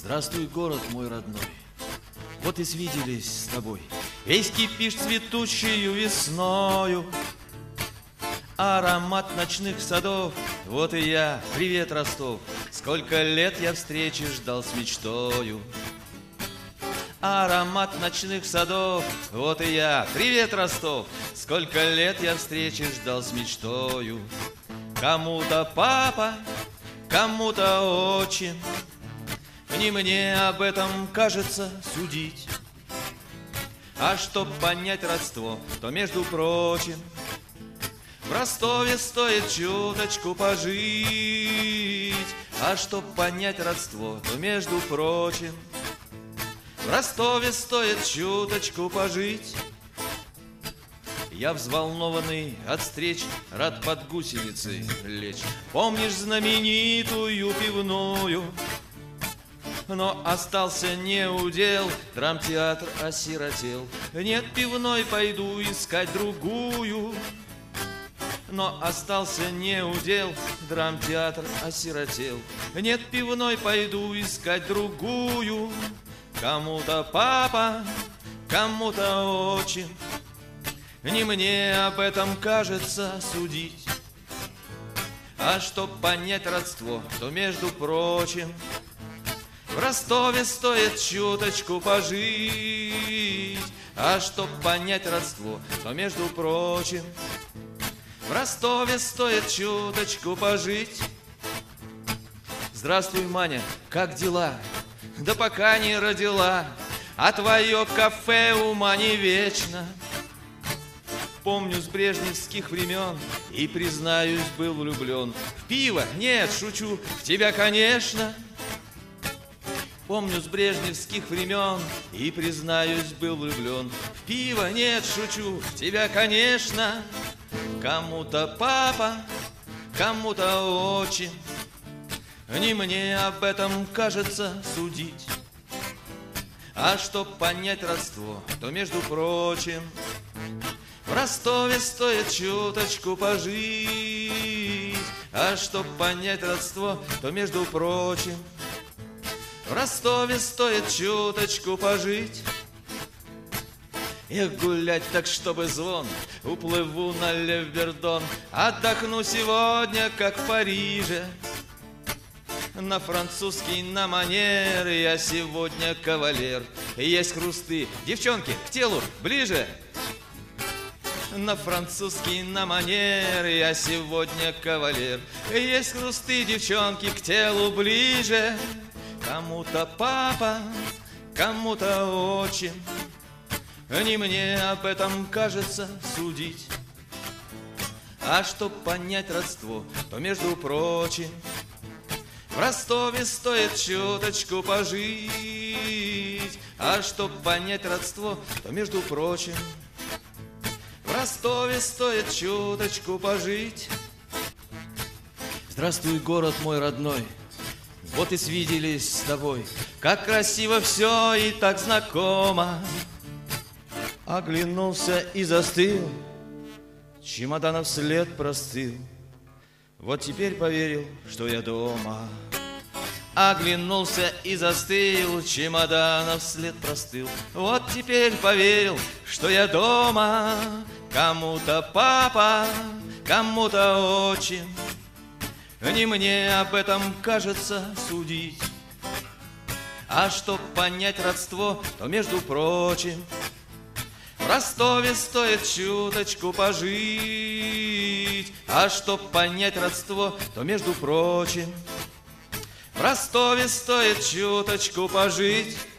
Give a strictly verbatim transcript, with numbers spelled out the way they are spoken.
Здравствуй, город мой родной, вот и свиделись с тобой. Весь кипишь цветущую весною, аромат ночных садов. Вот и я, привет, Ростов. Сколько лет я встречи ждал с мечтою. Аромат ночных садов. Вот и я, привет, Ростов. Сколько лет я встречи ждал с мечтою. Кому-то папа, кому-то отчим, не мне об этом, кажется, судить. А чтоб понять родство, то, между прочим, в Ростове стоит чуточку пожить. А чтоб понять родство, то, между прочим, в Ростове стоит чуточку пожить. Я взволнованный от встреч, рад под гусеницей лечь. Помнишь знаменитую пивную? Но остался неудел, драмтеатр осиротел. Нет пивной, пойду искать другую. Но остался неудел, драмтеатр осиротел. Нет пивной, пойду искать другую. Кому-то папа, кому-то отчим, не мне об этом, кажется, судить. А чтоб понять родство, то, между прочим, в Ростове стоит чуточку пожить. А чтоб понять родство, то, между прочим, в Ростове стоит чуточку пожить. Здравствуй, Маня, как дела? Да пока не родила, а твое кафе ума не вечно. Помню с брежневских времен и, признаюсь, был влюблен в пиво. Нет, шучу, в тебя, конечно. Помню с брежневских времен и, признаюсь, был влюблен в пиво. Нет, шучу, в тебя, конечно. Кому-то папа, кому-то отчим, не мне об этом, кажется, судить. А чтоб понять родство, то, между прочим, в Ростове стоит чуточку пожить. А чтоб понять родство, то, между прочим, в Ростове стоит чуточку пожить. Эх, гулять так, чтобы звон, уплыву на Левердон. Отдохну сегодня, как в Париже, на французский, на манер. Я сегодня кавалер. Есть хрусты, девчонки, к телу ближе. На французский, на манер. Я сегодня кавалер. Есть хрусты, девчонки, к телу ближе. Кому-то папа, кому-то отчим, не мне об этом, кажется, судить. А чтоб понять родство, то, между прочим, в Ростове стоит чуточку пожить. А чтоб понять родство, то, между прочим, в Ростове стоит чуточку пожить. Здравствуй, город мой родной, вот и свиделись с тобой. Как красиво все и так знакомо. Оглянулся и застыл, чемоданов след простыл. Вот теперь поверил, что я дома. Оглянулся и застыл, чемоданов след простыл. Вот теперь поверил, что я дома. Кому-то папа, кому-то отчим, не мне об этом, кажется, судить. А чтоб понять родство, то, между прочим, в Ростове стоит чуточку пожить. А чтоб понять родство, то, между прочим, в Ростове стоит чуточку пожить.